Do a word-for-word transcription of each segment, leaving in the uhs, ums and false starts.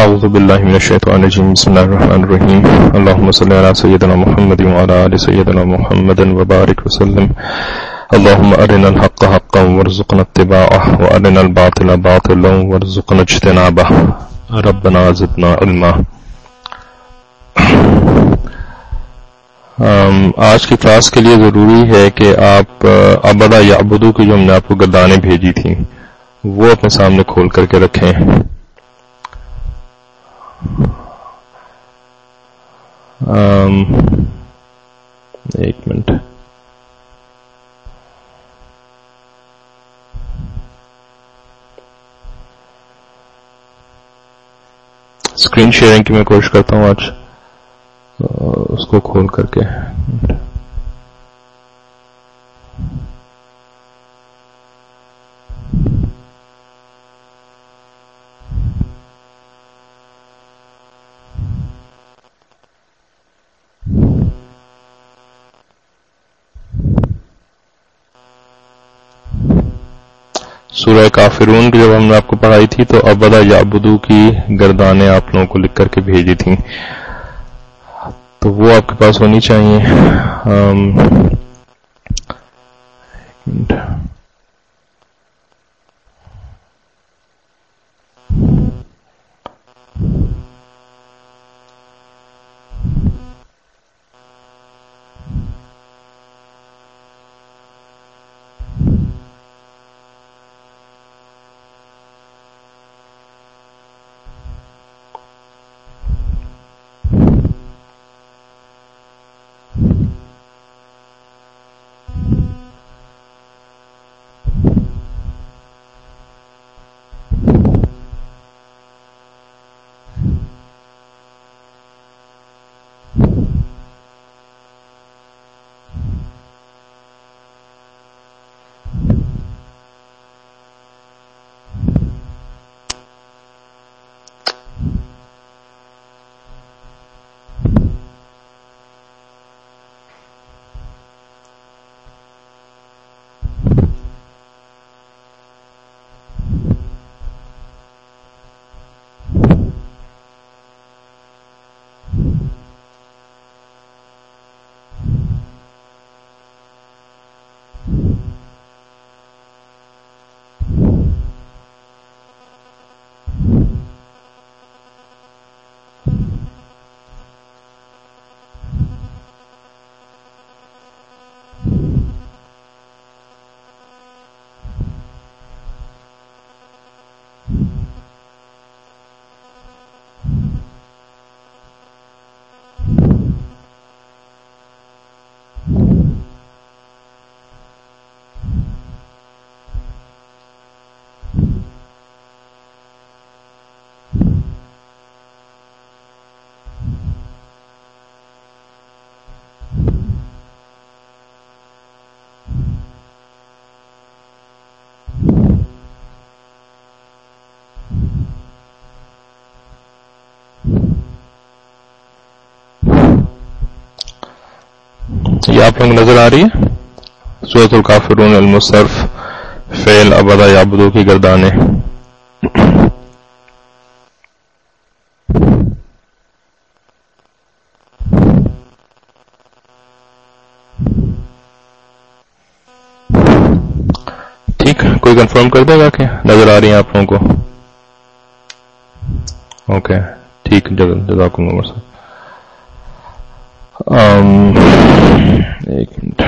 اعوذ باللہ من الشیطان الرجیم بسم اللہ الرحمن الرحیم اللهم صل علی سیدنا محمد وعلی آل سیدنا محمد وبارک وسلم اللهم ارنا الحق حقا وارزقنا اتباعه وارنا الباطل باطلا وارزقنا اجتنابه ربنا زدنا علما. آج کی کلاس کے لیے ضروری ہے کہ آپ ابدا یعبدو کی جو ہم نے آپ کو گردانیں بھیجی تھیں وہ اپنے سامنے کھول کر کے رکھیں. آم ایک منٹ اسکرین شیئرنگ کی میں کوشش کرتا ہوں آج اس کو کھول کر کے. سورہ کافرون کی جب ہم نے آپ کو پڑھائی تھی تو ابدا یعبدو کی گردانیں آپ لوگوں کو لکھ کر کے بھیجی تھیں تو وہ آپ کے پاس ہونی چاہیے. یہ آپ لوگ نظر آ رہی ہے سورۃ الکافرون المصرف فعل ابدا یعبدو کی گردانیں. ٹھیک کوئی کنفرم کر دے گا کہ نظر آ رہی ہیں آپ لوگوں کو؟ اوکے ٹھیک جزاکم اللہ خیر. ایک منٹ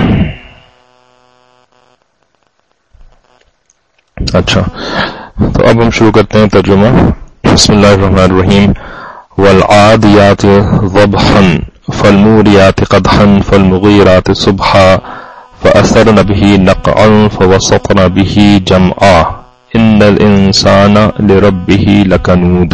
اچھا تو اب ہم شروع کرتے ہیں ترجمہ. بسم اللہ الرحمن الرحیم. والعادیات ضبحا فالموریات قدحا فالمغیرات صبحا فأثرن به نقعا فوسطن به جمعا ان الانسان لربه لکنود.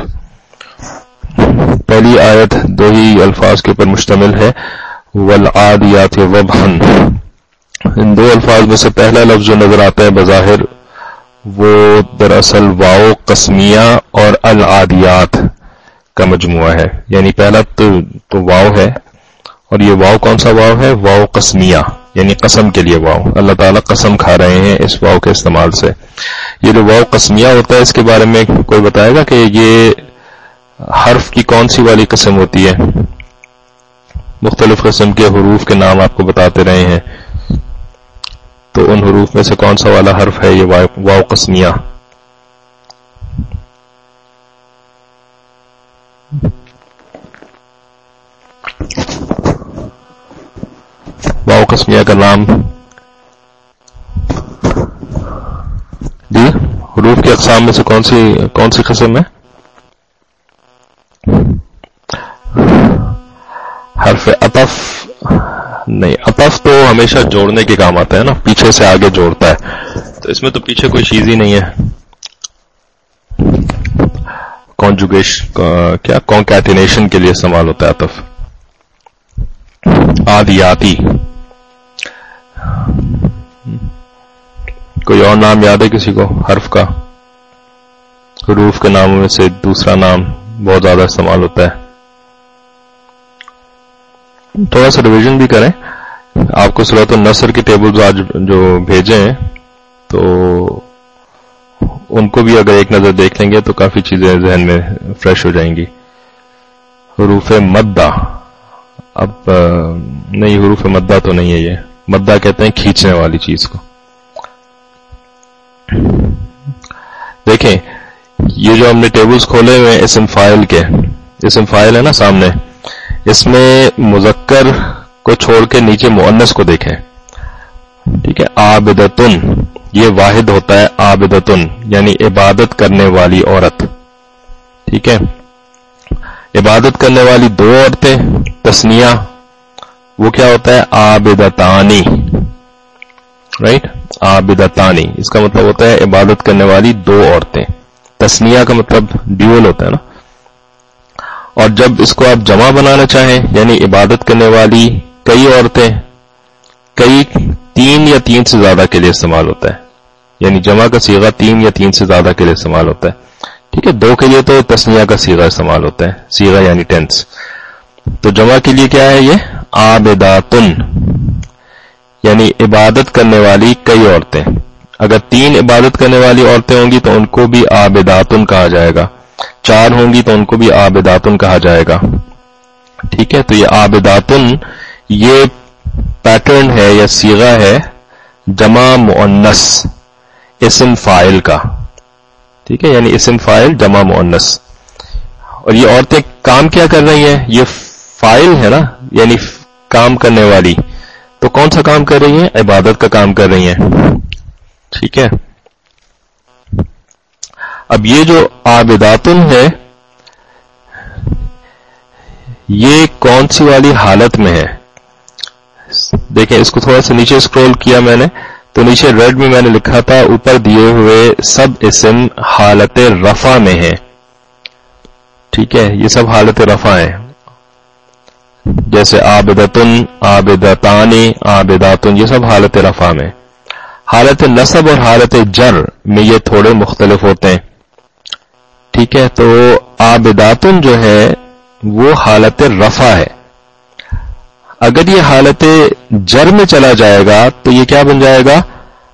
پہلی آیت دو ہی الفاظ کے اوپر مشتمل ہے والعادیات ضبحا. ان دو الفاظ میں سے پہلا لفظ جو نظر آتا ہے بظاہر وہ دراصل واو قسمیہ اور العادیات کا مجموعہ ہے. یعنی پہلا تو, تو واو ہے اور یہ واو کون سا واو ہے؟ واو قسمیہ یعنی قسم کے لیے واو. اللہ تعالیٰ قسم کھا رہے ہیں اس واو کے استعمال سے. یہ جو واو قسمیہ ہوتا ہے اس کے بارے میں کوئی بتائے گا کہ یہ حرف کی کون سی والی قسم ہوتی ہے؟ مختلف قسم کے حروف کے نام آپ کو بتاتے رہے ہیں، تو ان حروف میں سے کون سا والا حرف ہے یہ واو قسمیہ؟ واو قسمیہ کا نام جی حروف کی اقسام میں سے کون سی کون سی قسم ہے؟ حرف عطف نہیں، عطف تو ہمیشہ جوڑنے کے کام آتا ہے نا، پیچھے سے آگے جوڑتا ہے، تو اس میں تو پیچھے کوئی چیز ہی نہیں ہے. کانجوگیشن کیا کانکیٹینیشن کے لیے استعمال ہوتا ہے عطف. عادیاتی کوئی اور نام یاد ہے کسی کو حرف کا؟ حروف کے ناموں میں سے دوسرا نام بہت زیادہ استعمال ہوتا ہے. تھوڑا سا ریویژن بھی کریں. آپ کو سورۃ النصر کی ٹیبلز آج جو بھیجے ہیں تو ان کو بھی اگر ایک نظر دیکھ لیں گے تو کافی چیزیں ذہن میں فریش ہو جائیں گی. حروف مدہ، اب نہیں حروف مدہ تو نہیں ہے، یہ مدہ کہتے ہیں کھینچنے والی چیز کو. دیکھیں یہ جو ہم نے ٹیبلز کھولے ہوئے ہیں اسم فاعل کے، اسم فاعل ہے نا سامنے، اس میں مذکر کو چھوڑ کے نیچے مؤنث کو دیکھیں. ٹھیک ہے، عابدتن یہ واحد ہوتا ہے، عابدتن یعنی عبادت کرنے والی عورت. ٹھیک ہے، عبادت کرنے والی دو عورتیں. تثنیہ وہ کیا ہوتا ہے؟ عابدتانی. رائٹ، عابدتانی اس کا مطلب ہوتا ہے عبادت کرنے والی دو عورتیں. تثنیہ کا مطلب ڈیول ہوتا ہے نا. اور جب اس کو آپ جمع بنانا چاہیں یعنی عبادت کرنے والی کئی عورتیں، کئی تین یا تین سے زیادہ کے لیے استعمال ہوتا ہے، یعنی جمع کا صیغہ تین یا تین سے زیادہ کے لیے استعمال ہوتا ہے. ٹھیک ہے، دو کے لیے تو تثنیہ کا صیغہ استعمال ہوتا ہے، صیغہ یعنی ٹینس. تو جمع کے لیے کیا ہے یہ؟ عابداتن یعنی عبادت کرنے والی کئی عورتیں. اگر تین عبادت کرنے والی عورتیں ہوں گی تو ان کو بھی عابداتن کہا جائے گا، چار ہوں گی تو ان کو بھی عابداتن کہا جائے گا. ٹھیک ہے، تو یہ عابداتن یہ پیٹرن ہے یا صیغہ ہے جمع مؤنث اسم فاعل کا. ٹھیک ہے، یعنی اسم فاعل جمع مؤنث. اور یہ عورتیں کام کیا کر رہی ہیں؟ یہ فاعل ہے نا، یعنی کام کرنے والی. تو کون سا کام کر رہی ہیں؟ عبادت کا کام کر رہی ہیں. ٹھیک ہے، اب یہ جو عابداتن ہے یہ کون سی والی حالت میں ہے؟ دیکھیں اس کو تھوڑا سا نیچے اسکرول کیا میں نے تو نیچے ریڈ میں میں نے لکھا تھا اوپر دیے ہوئے سب اسم حالت رفع میں ہیں. ٹھیک ہے، یہ سب حالت رفع ہیں، جیسے عابدتن، عابدتانی، عابداتن، یہ سب حالت رفع میں. حالت نصب اور حالت جر میں یہ تھوڑے مختلف ہوتے ہیں. ٹھیک ہے، تو عابداتن جو ہے وہ حالت رفع ہے. اگر یہ حالت جر میں چلا جائے گا تو یہ کیا بن جائے گا؟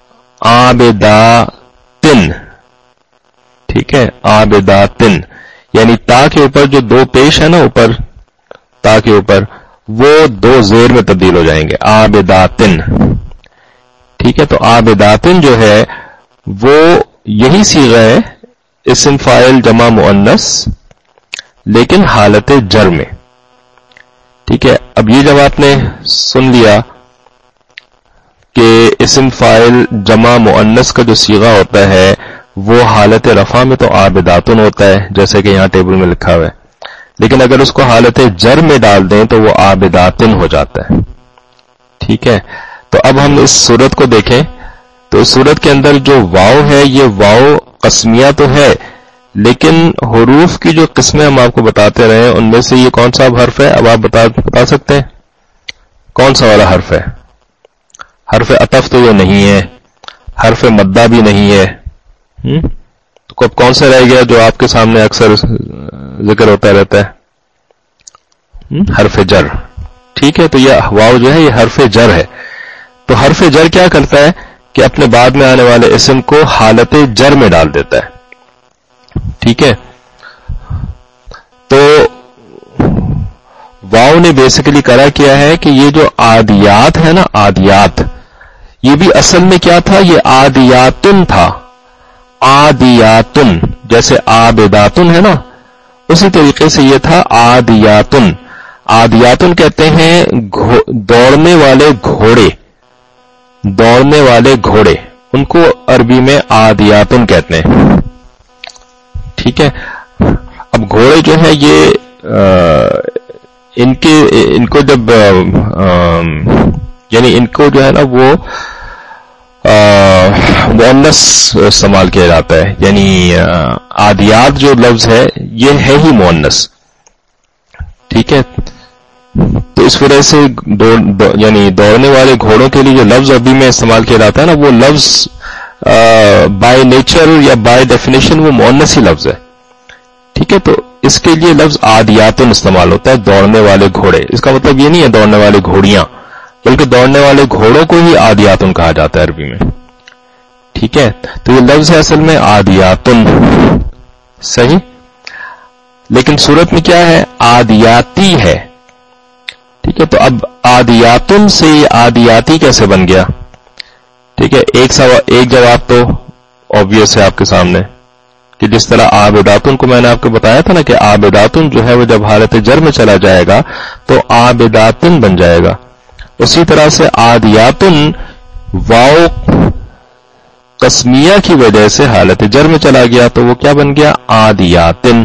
عابداتن. ٹھیک ہے، عابداتن یعنی تا کے اوپر جو دو پیش ہے نا، اوپر تا کے اوپر، وہ دو زیر میں تبدیل ہو جائیں گے، عابداتن. ٹھیک ہے، تو عابداتن جو ہے وہ یہی صیغہ ہے اسم فاعل جمع مؤنث لیکن حالت جر میں. ٹھیک ہے، اب یہ جب آپ نے سن لیا کہ اسم فاعل جمع مؤنث کا جو صیغہ ہوتا ہے وہ حالت رفع میں تو عابداتن ہوتا ہے جیسے کہ یہاں ٹیبل میں لکھا ہوا ہے، لیکن اگر اس کو حالت جر میں ڈال دیں تو وہ عابداتن ہو جاتا ہے. ٹھیک ہے، تو اب ہم اس صورت کو دیکھیں تو اس صورت کے اندر جو واو ہے یہ واو قسمیہ تو ہے، لیکن حروف کی جو قسمیں ہم آپ کو بتاتے رہے ہیں ان میں سے یہ کون سا حرف ہے؟ اب آپ بتا بتا سکتے ہیں کون سا والا حرف ہے؟ حرف عطف تو یہ نہیں ہے، حرف مدہ بھی نہیں ہے. تو اب کون سا رہ گیا جو آپ کے سامنے اکثر ذکر ہوتا رہتا ہے؟ حرف جر. ٹھیک ہے، تو یہ واو جو ہے یہ حرف جر ہے. تو حرف جر کیا کرتا ہے کہ اپنے بعد میں آنے والے اسم کو حالت جر میں ڈال دیتا ہے. ٹھیک ہے، تو واو نے بیسیکلی کرا کیا ہے کہ یہ جو عادیات ہے نا، عادیات، یہ بھی اصل میں کیا تھا؟ یہ عادیاتن تھا. عادیاتن جیسے عابداتن ہے نا، اسی طریقے سے یہ تھا عادیاتن. عادیاتن کہتے ہیں دوڑنے والے گھوڑے، دوڑنے والے گھوڑے، ان کو عربی میں عادیاتن کہتے ہیں. ٹھیک ہے. اب گھوڑے جو ہیں یہ آ, ان کے ان کو جب آ, یعنی ان کو جو ہے نا وہ مؤنث استعمال کیا جاتا ہے، یعنی عادیات جو لفظ ہے یہ ہے ہی مؤنث. ٹھیک ہے. تو اس وجہ سے دوڑ دو یعنی دوڑنے والے گھوڑوں کے لیے جو لفظ عربی میں استعمال کیا جاتا ہے نا، وہ لفظ بائی نیچر یا بائی ڈیفینیشن وہ مؤنث ہی لفظ ہے. ٹھیک ہے. تو اس کے لیے لفظ عادیاتن استعمال ہوتا ہے، دوڑنے والے گھوڑے. اس کا مطلب یہ نہیں ہے دوڑنے والے گھوڑیاں، بلکہ دوڑنے والے گھوڑوں کو ہی عادیاتن کہا جاتا ہے عربی میں. ٹھیک ہے. تو یہ لفظ ہے اصل میں عادیاتن. صحیح. لیکن صورت میں کیا ہے؟ عادیاتی ہے. ٹھیک ہے. تو اب عادیاتن سے یہ عادیاتی کیسے بن گیا؟ ٹھیک ہے. ایک سوال ایک جواب تو obvious ہے آپ کے سامنے کہ جس طرح عابداتن کو میں نے آپ کو بتایا تھا نا کہ عابداتن جو ہے وہ جب حالت جر میں چلا جائے گا تو عابداتن بن جائے گا، اسی طرح سے عادیاتن واو قسمیہ کی وجہ سے حالت جر میں چلا گیا تو وہ کیا بن گیا؟ عادیاتن.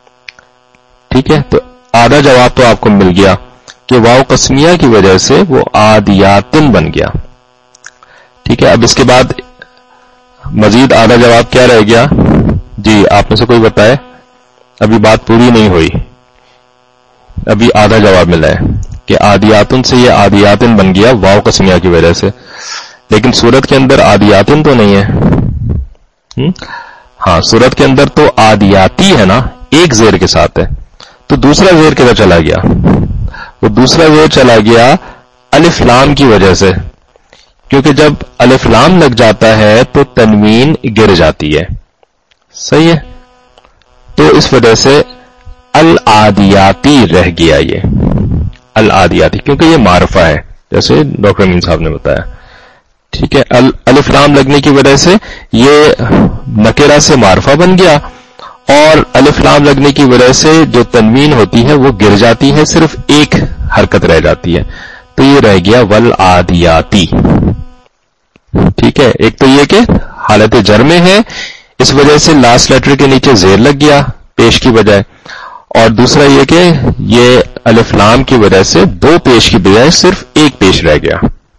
ٹھیک ہے. تو آدھا جواب تو آپ کو مل گیا کہ واو قسمیہ کی وجہ سے وہ عادیاتن بن گیا. ٹھیک ہے. اب اس کے بعد مزید آدھا جواب کیا رہ گیا؟ جی آپ میں سے کوئی بتائے، ابھی بات پوری نہیں ہوئی، ابھی آدھا جواب ملا ہے کہ عادیاتن سے یہ عادیاتن بن گیا واو قسمیہ کی وجہ سے. لیکن سورت کے اندر عادیاتن تو نہیں ہے. ہاں سورت کے اندر تو عادیاتی ہے نا، ایک زیر کے ساتھ ہے. تو دوسرا زیر کدھر چلا گیا؟ وہ دوسرا زیر چلا گیا الف لام کی وجہ سے، کیونکہ جب الف لام لگ جاتا ہے تو تنوین گر جاتی ہے. صحیح ہے. تو اس وجہ سے العادیاتی رہ گیا، یہ العادیاتی، کیونکہ یہ معرفہ ہے جیسے ڈاکٹر امین صاحب نے بتایا. ٹھیک ہے. الف لام لگنے کی وجہ سے یہ نکرہ سے معرفہ بن گیا، اور الف لام لگنے کی وجہ سے جو تنوین ہوتی ہے وہ گر جاتی ہے، صرف ایک حرکت رہ جاتی ہے. تو یہ رہ گیا والعادیاتی. ٹھیک ہے. ایک تو یہ کہ حالت جر میں ہے، اس وجہ سے لاسٹ لیٹر کے نیچے زیر لگ گیا پیش کی بجائے، اور دوسرا یہ کہ یہ الف لام کی وجہ سے دو پیش کی بجائے صرف ایک پیش رہ گیا.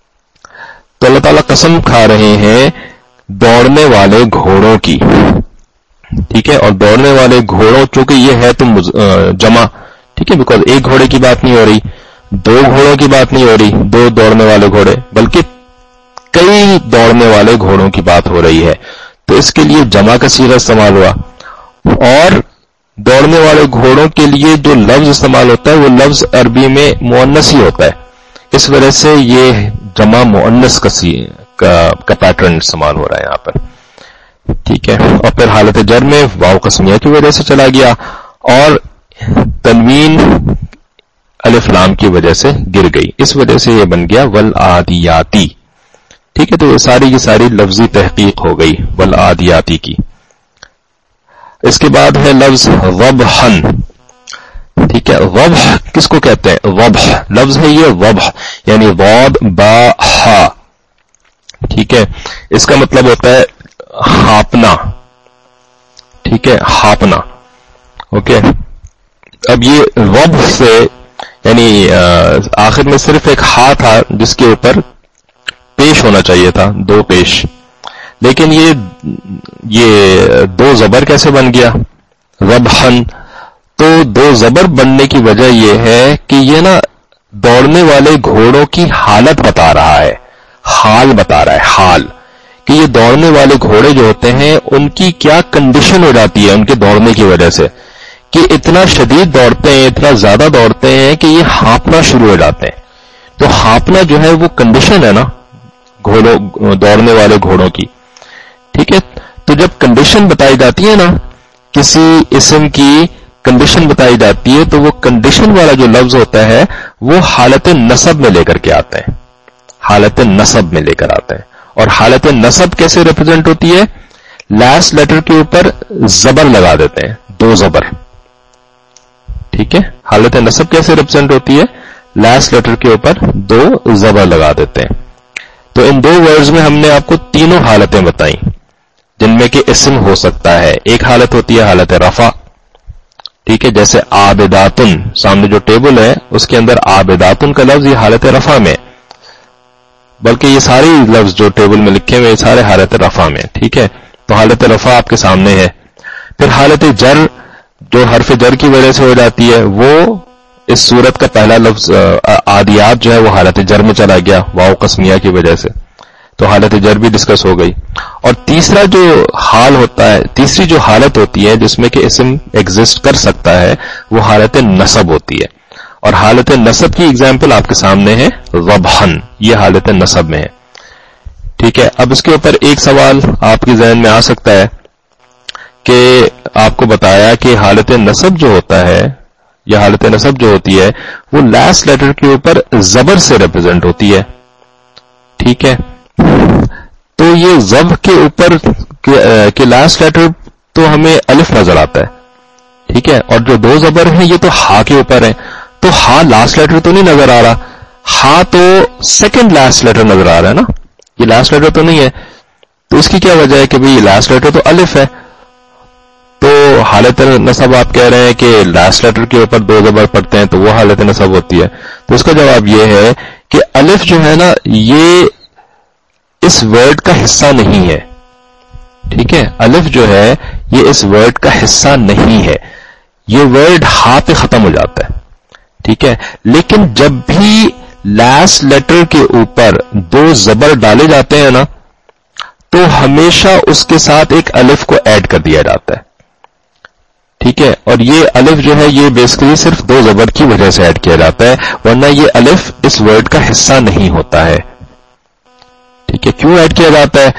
تو اللہ تعالیٰ قسم کھا رہے ہیں دوڑنے والے گھوڑوں کی. ٹھیک ہے. اور دوڑنے والے گھوڑوں چونکہ یہ ہے تو جمع، ٹھیک ہے، بیکاز ایک گھوڑے کی بات نہیں ہو رہی، دو گھوڑوں کی بات نہیں ہو رہی، دو دوڑنے والے گھوڑے، بلکہ کئی دوڑنے والے گھوڑوں کی بات ہو رہی ہے. تو اس کے لیے جمع کا صیغہ استعمال ہوا. اور دوڑنے والے گھوڑوں کے لیے جو لفظ استعمال ہوتا ہے وہ لفظ عربی میں مؤنث ہی ہوتا ہے، اس وجہ سے یہ جمع مؤنث کا پیٹرن استعمال ہو رہا ہے یہاں پر. ٹھیک ہے. اور پھر حالت جر میں واو قسمیہ کی وجہ سے چلا گیا، اور تنوین الف لام کی وجہ سے گر گئی، اس وجہ سے یہ بن گیا والعادیاتی. ٹھیک ہے. تو یہ ساری کی ساری لفظی تحقیق ہو گئی والعادیاتی کی. اس کے بعد ہے لفظ ضبحن. ٹھیک ہے. ضبح کس کو کہتے ہیں؟ ضبح لفظ ہے یہ، ضبح یعنی ضاد با ہا. ٹھیک ہے. اس کا مطلب ہوتا ہے ہاپنا. ٹھیک ہے. ہاپنا. اوکے. اب یہ ضبح سے یعنی آخر میں صرف ایک ہا تھا جس کے اوپر پیش ہونا چاہیے تھا، دو پیش، لیکن یہ یہ دو زبر کیسے بن گیا ضبحن؟ تو دو زبر بننے کی وجہ یہ ہے کہ یہ نا دوڑنے والے گھوڑوں کی حالت بتا رہا ہے، حال بتا رہا ہے، حال کہ یہ دوڑنے والے گھوڑے جو ہوتے ہیں ان کی کیا کنڈیشن ہو جاتی ہے ان کے دوڑنے کی وجہ سے، کہ اتنا شدید دوڑتے ہیں، اتنا زیادہ دوڑتے ہیں کہ یہ ہانپنا شروع ہو جاتے ہیں. تو ہانپنا جو ہے وہ کنڈیشن ہے نا گھوڑوں دوڑنے والے گھوڑوں کی. ٹھیک ہے. تو جب کنڈیشن بتائی جاتی ہے نا کسی اسم کی کنڈیشن بتائی جاتی ہے تو وہ کنڈیشن والا جو لفظ ہوتا ہے وہ حالت نصب میں لے کر کے آتے ہیں، حالت نصب میں لے کر آتے ہیں. اور حالت نصب کیسے ریپرزینٹ ہوتی ہے؟ لاسٹ لیٹر کے اوپر زبر لگا دیتے ہیں، دو زبر. ٹھیک ہے، حالت نصب کیسے ریپرزینٹ ہوتی ہے؟ لاسٹ لیٹر کے اوپر دو زبر لگا دیتے ہیں. تو ان دو ورڈز میں ہم نے آپ کو تینوں حالتیں بتائیں جن میں کہ اسم ہو سکتا ہے. ایک حالت ہوتی ہے حالت رفع. ٹھیک ہے، جیسے عابداتن، سامنے جو ٹیبل ہے اس کے اندر عابداتن کا لفظ یہ حالت رفع میں، بلکہ یہ سارے لفظ جو ٹیبل میں لکھے ہوئے سارے حالت رفع میں. ٹھیک ہے، تو حالت رفع آپ کے سامنے ہے. پھر حالت جر جو حرف جر کی وجہ سے ہو جاتی ہے، وہ اس صورت کا پہلا لفظ عادیات جو ہے وہ حالت جر میں چلا گیا واو قسمیہ کی وجہ سے، تو حالت جر بھی ڈسکس ہو گئی. اور تیسرا جو حال ہوتا ہے، تیسری جو حالت ہوتی ہے جس میں کہ اسم ایگزسٹ کر سکتا ہے وہ حالت نصب ہوتی ہے. اور حالت نصب کی اگزامپل آپ کے سامنے ہے ذبحن، یہ حالت نصب میں ہے. ٹھیک ہے، اب اس کے اوپر ایک سوال آپ کے ذہن میں آ سکتا ہے کہ آپ کو بتایا کہ حالت نصب جو ہوتا ہے یا حالت نصب جو ہوتی ہے وہ لاسٹ لیٹر کے اوپر زبر سے ریپرزینٹ ہوتی ہے. ٹھیک ہے، تو یہ زب کے اوپر کے لاسٹ لیٹر تو ہمیں الف نظر آتا ہے. ٹھیک ہے، اور جو دو زبر ہیں یہ تو ہا کے اوپر ہیں، تو ہا لاسٹ لیٹر تو نہیں نظر آ رہا، ہا تو سیکنڈ لاسٹ لیٹر نظر آ رہا ہے نا، یہ لاسٹ لیٹر تو نہیں ہے. تو اس کی کیا وجہ ہے کہ بھئی یہ لاسٹ لیٹر تو الف ہے. تو حالت نصب آپ کہہ رہے ہیں کہ لاسٹ لیٹر کے اوپر دو زبر پڑتے ہیں تو وہ حالت نصب ہوتی ہے. تو اس کا جواب یہ ہے کہ الف جو ہے نا یہ اس ورڈ کا حصہ نہیں ہے. ٹھیک ہے، الف جو ہے یہ اس ورڈ کا حصہ نہیں ہے، یہ ورڈ ہا پہ ختم ہو جاتا ہے. ٹھیک ہے، لیکن جب بھی لاسٹ لیٹر کے اوپر دو زبر ڈالے جاتے ہیں نا تو ہمیشہ اس کے ساتھ ایک الف کو ایڈ کر دیا جاتا ہے. ٹھیک ہے، اور یہ الف جو ہے یہ بیسکلی صرف دو زبر کی وجہ سے ایڈ کیا جاتا ہے، ورنہ یہ الف اس ورڈ کا حصہ نہیں ہوتا ہے. ٹھیک ہے، کیوں ایڈ کیا جاتا ہے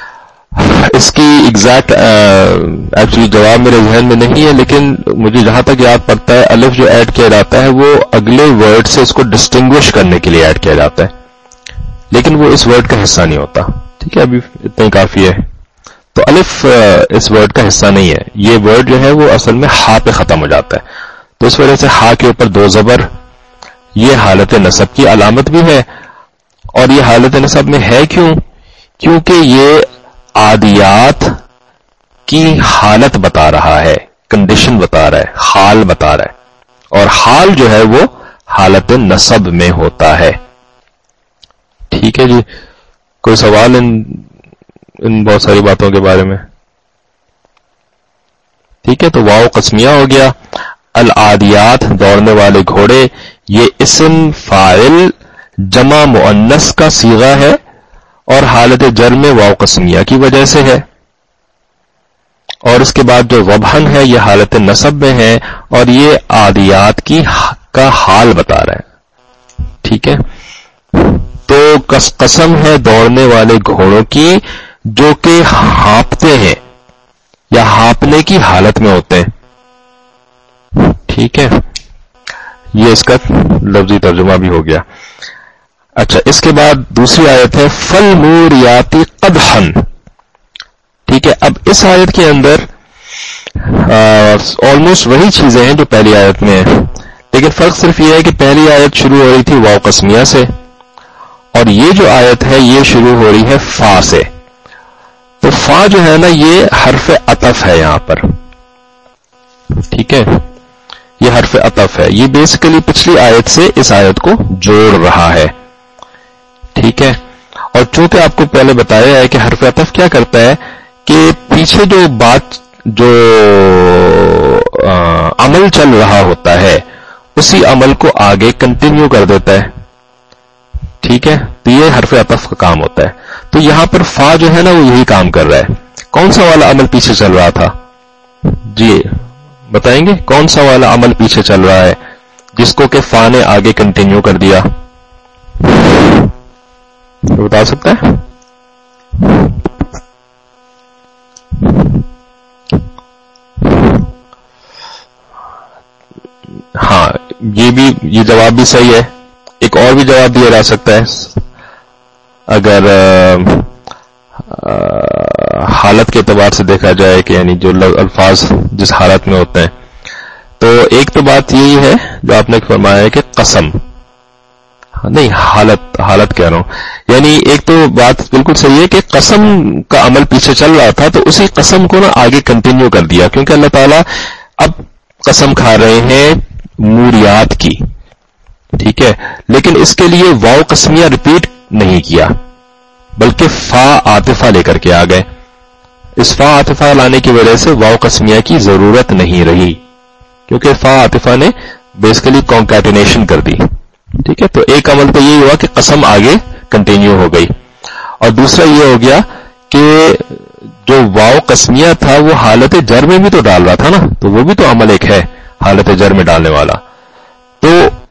اس کی ایگزیکٹ ایکچولی جواب میرے ذہن میں نہیں ہے، لیکن مجھے جہاں تک یاد پڑتا ہے الف جو ایڈ کیا جاتا ہے وہ اگلے ورڈ سے اس کو ڈسٹنگوش کرنے کے لیے ایڈ کیا جاتا ہے، لیکن وہ اس ورڈ کا حصہ نہیں ہوتا. ٹھیک ہے، ابھی اتنا ہی کافی ہے. تو الف اس ورڈ کا حصہ نہیں ہے، یہ ورڈ جو ہے وہ اصل میں ہا پہ ختم ہو جاتا ہے. تو اس وجہ سے ہا کے اوپر دو زبر یہ حالت نصب کی علامت بھی ہے. اور یہ حالت نصب میں ہے کیوں؟ کیونکہ یہ عادیات کی حالت بتا رہا ہے، کنڈیشن بتا رہا ہے، حال بتا رہا ہے، اور حال جو ہے وہ حالت نصب میں ہوتا ہے. ٹھیک ہے جی، کوئی سوال ان ان بہت ساری باتوں کے بارے میں؟ ٹھیک ہے، تو واو قسمیہ ہو گیا. العادیات دوڑنے والے گھوڑے، یہ اسم فاعل جمع مؤنث کا صیغہ ہے اور حالت جر میں واو قسمیہ کی وجہ سے ہے. اور اس کے بعد جو ذبحن ہے یہ حالت نصب میں ہے اور یہ عادیات کی کا حال بتا رہا ہے. ٹھیک ہے، تو قسم ہے دوڑنے والے گھوڑوں کی جو کہ ہانپتے ہیں یا ہانپنے کی حالت میں ہوتے ہیں. ٹھیک ہے، یہ اس کا لفظی ترجمہ بھی ہو گیا. اچھا، اس کے بعد دوسری آیت ہے فالموریات قدحن. ٹھیک ہے، اب اس آیت کے اندر آلموسٹ وہی چیزیں ہیں جو پہلی آیت میں ہیں، لیکن فرق صرف یہ ہے کہ پہلی آیت شروع ہو رہی تھی واو قسمیہ سے اور یہ جو آیت ہے یہ شروع ہو رہی ہے فا سے. تو فا جو ہے نا یہ حرف عطف ہے یہاں پر. ٹھیک ہے، یہ حرف عطف ہے، یہ بیسیکلی پچھلی آیت سے اس آیت کو جوڑ رہا ہے. ٹھیک ہے، اور چونکہ آپ کو پہلے بتایا ہے کہ حرف عطف کیا کرتا ہے کہ پیچھے جو بات جو عمل چل رہا ہوتا ہے اسی عمل کو آگے کنٹینیو کر دیتا ہے. ٹھیک ہے، تو یہ حرف عطف کا کام ہوتا ہے. تو یہاں پر فا جو ہے نا وہ یہی کام کر رہا ہے. کون سا والا عمل پیچھے چل رہا تھا؟ جی بتائیں گے کون سا والا عمل پیچھے چل رہا ہے جس کو کہ فا نے آگے کنٹینیو کر دیا؟ بتا سکتا ہے؟ یہ بھی یہ جواب بھی صحیح ہے. ایک اور بھی جواب دیا جا سکتا ہے اگر حالت کے اعتبار سے دیکھا جائے کہ یعنی جو الفاظ جس حالت میں ہوتے ہیں. تو ایک تو بات یہی ہے جو آپ نے فرمایا ہے کہ قسم نہیں حالت حالت کہہ رہا ہوں یعنی ایک تو بات بالکل صحیح ہے کہ قسم کا عمل پیچھے چل رہا تھا تو اسی قسم کو نا آگے کنٹینیو کر دیا کیونکہ اللہ تعالیٰ اب قسم کھا رہے ہیں موریات کی. ٹھیک ہے, لیکن اس کے لیے واو قسمیہ ریپیٹ نہیں کیا بلکہ فا عاطفہ لے کر کے آ گئے. اس فا عاطفہ لانے کی وجہ سے واو قسمیہ کی ضرورت نہیں رہی کیونکہ فا عاطفہ نے بیسیکلی کانکیٹینیشن کر دی. ٹھیک ہے, تو ایک عمل تو یہ ہوا کہ قسم آگے کنٹینیو ہو گئی اور دوسرا یہ ہو گیا کہ جو واو قسمیہ تھا وہ حالت جر میں بھی تو ڈال رہا تھا نا, تو وہ بھی تو عمل ایک ہے حالت جر میں ڈالنے والا. تو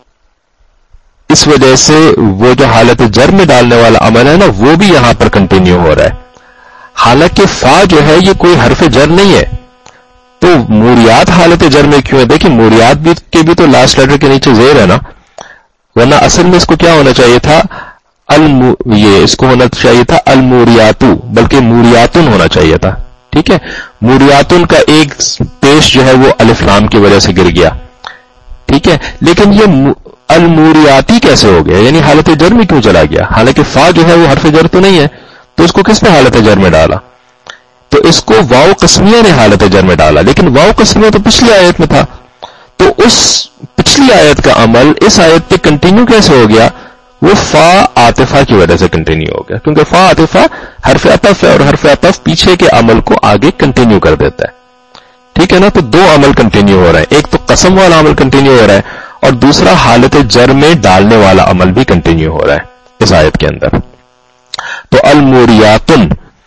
اس وجہ سے وہ جو حالت جر میں ڈالنے والا عمل ہے نا وہ بھی یہاں پر کنٹینیو ہو رہا ہے. حالانکہ فا جو ہے یہ کوئی حرف جر نہیں ہے. تو موریات حالت جر میں کیوں ہے؟ دیکھیں موریات بھی کے بھی تو لاسٹ لیٹر کے نیچے زیر ہے نا, ورنہ اصل میں اس کو کیا ہونا چاہیے تھا المو یہ اس کو ہونا چاہیے تھا الموریاتو بلکہ موریاتن ہونا چاہیے تھا. ٹھیک ہے, موریاتن کا ایک پیش جو ہے وہ الف لام کی وجہ سے گر گیا. ٹھیک ہے, لیکن یہ الموریاتی کیسے ہو گیا یعنی حالت جر میں کیوں چلا گیا؟ حالانکہ فا جو ہے وہ حرف جر تو نہیں ہے تو اس کو کس نے حالت جر میں ڈالا؟ تو اس کو واو قسمیہ نے حالت جر میں ڈالا, لیکن واو قسمیہ تو پچھلی آیت میں تھا. تو اس پچھلی آیت کا عمل اس آیت پہ کنٹینیو کیسے ہو گیا؟ وہ فا عاطفہ کی وجہ سے کنٹینیو ہو گیا کیونکہ فا عاطفہ حرف عطف ہے اور حرف عطف پیچھے کے عمل کو آگے کنٹینیو کر دیتا ہے. ٹھیک ہے نا, تو دو عمل کنٹینیو ہو رہے ہیں, ایک تو قسم والا عمل کنٹینیو ہو رہا ہے اور دوسرا حالت جر میں ڈالنے والا عمل بھی کنٹینیو ہو رہا ہے اس آیت کے اندر. تو الموریاتن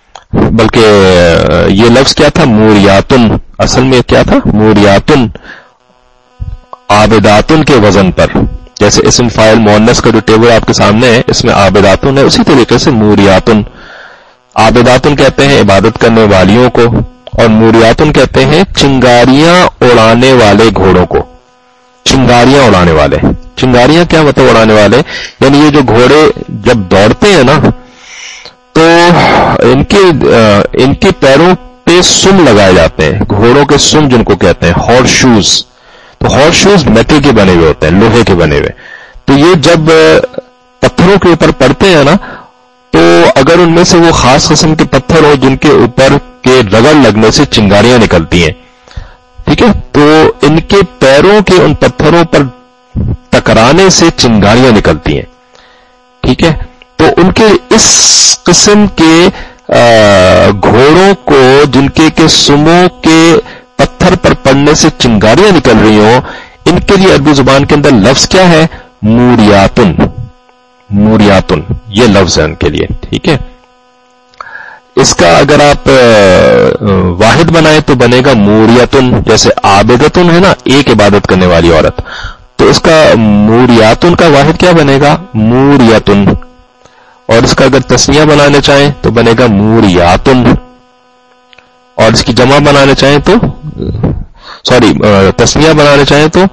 بلکہ یہ لفظ کیا تھا موریاتن, اصل میں کیا تھا موریاتن عابداتن کے وزن پر. جیسے اسم فاعل مؤنث کا جو ٹیبل آپ کے سامنے ہے اس میں عابداتن ہے, اسی طریقے سے موریاتن. عابداتن کہتے ہیں عبادت کرنے والیوں کو اور موریاتن کہتے ہیں چنگاریاں اڑانے والے گھوڑوں کو. چنگاریاں اڑانے والے, چنگاریاں کیا مطلب اڑانے والے؟ یعنی یہ جو گھوڑے جب دوڑتے ہیں نا تو ان کے ان کے پیروں پہ سم لگائے جاتے ہیں, گھوڑوں کے سم جن کو کہتے ہیں ہارس شوز. تو ہارس شوز میٹل کے بنے ہوئے ہوتے ہیں, لوہے کے بنے ہوئے. تو یہ جب پتھروں کے اوپر پڑتے ہیں نا تو اگر ان میں سے وہ خاص قسم کے پتھر ہو جن کے اوپر کے رگڑ لگنے سے چنگاریاں نکلتی ہیں, ٹھیک ہے, تو ان کے پیروں کے ان پتھروں پر ٹکرانے سے چنگاریاں نکلتی ہیں. ٹھیک ہے, تو ان کے اس قسم کے گھوڑوں کو جن کے کے سموں کے پتھر پر پڑنے سے چنگاریاں نکل رہی ہوں, ان کے لیے عربی زبان کے اندر لفظ کیا ہے؟ موریاتن. موریاتن یہ لفظ ہے ان کے لیے. ٹھیک ہے, اس کا اگر آپ واحد بنائیں تو بنے گا موریاتن. جیسے عابدتن ہے نا ایک عبادت کرنے والی عورت, تو اس کا موریاتن کا واحد کیا بنے گا؟ موریاتن. اور اس کا اگر تسنیہ بنانے چاہیں تو بنے گا موریاتن, اور اس کی جمع بنانے چاہیں تو سوری تسنیہ بنانے چاہیں تو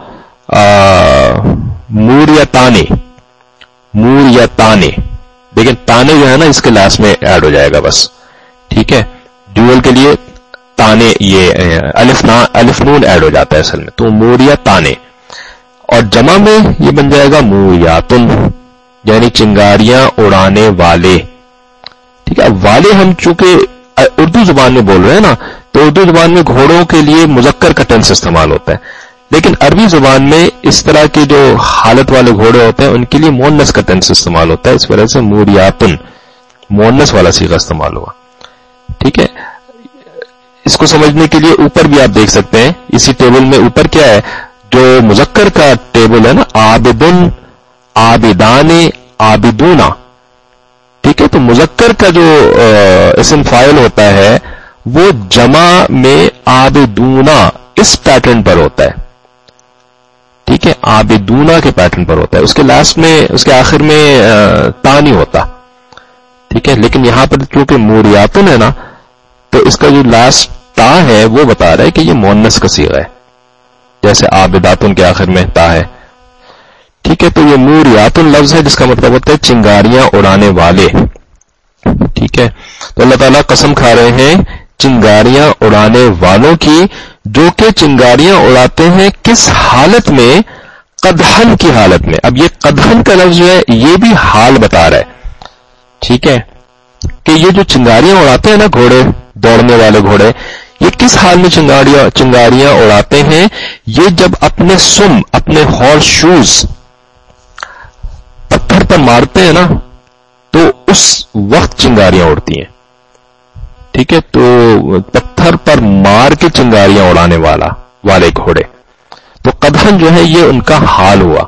موریتانے. موریتانے لیکن تانے جو ہے نا اس کے لاسٹ میں ایڈ ہو جائے گا بس. ٹھیک ہے, ڈیول کے لیے تانے یہ الف نا الف نون ایڈ ہو جاتا ہے اصل میں, تو موریتانے. اور جمع میں یہ بن جائے گا موریاتن یعنی چنگاریاں اڑانے والے. ٹھیک ہے, اب والے ہم چونکہ اردو زبان میں بول رہے ہیں نا تو اردو زبان میں گھوڑوں کے لیے مذکر کا ٹینس استعمال ہوتا ہے, لیکن عربی زبان میں اس طرح کے جو حالت والے گھوڑے ہوتے ہیں ان کے لیے مؤنث کا ٹینس استعمال ہوتا ہے, اس وجہ سے موریاتن مؤنث والا صیغہ استعمال ہوا. ٹھیک ہے, اس کو سمجھنے کے لیے اوپر بھی آپ دیکھ سکتے ہیں اسی ٹیبل میں اوپر کیا ہے جو مذکر کا ٹیبل ہے نا عابدن عابدان عابدونا. ٹھیک ہے, تو مذکر کا جو اسم فاعل ہوتا ہے وہ جمع میں عابدونا اس پیٹرن پر ہوتا ہے. ٹھیک ہے, عابدونا کے پیٹرن پر ہوتا ہے, اس کے لاسٹ میں اس کے آخر میں تا نہیں ہوتا. ٹھیک ہے, لیکن یہاں پر کیونکہ موریاتن ہے نا تو اس کا جو لاسٹ تا ہے وہ بتا رہا ہے کہ یہ مؤنث کا صیغہ ہے. جیسے عابداتن کے آخر میں تا ہے ٹھیک ہے. تو یہ موریات لفظ ہے جس کا مطلب ہوتا ہے چنگاریاں اڑانے والے. ٹھیک ہے. تو اللہ تعالیٰ قسم کھا رہے ہیں چنگاریاں اڑانے والوں کی جو کہ چنگاریاں اڑاتے ہیں کس حالت میں؟ قدحن کی حالت میں. اب یہ قدحن کا لفظ جو ہے یہ بھی حال بتا رہا ہے. ٹھیک ہے کہ یہ جو چنگاریاں اڑاتے ہیں نا گھوڑے، دوڑنے والے گھوڑے، یہ کس حال میں چنگاریاں چنگاریاں اڑاتے ہیں؟ یہ جب اپنے سم اپنے ہارس شوز پتھر پر مارتے ہیں نا تو اس وقت چنگاریاں اڑتی ہیں. ٹھیک ہے. تو پتھر پر مار کے چنگاریاں اڑانے والا والے گھوڑے، تو قدحن جو ہے یہ ان کا حال ہوا.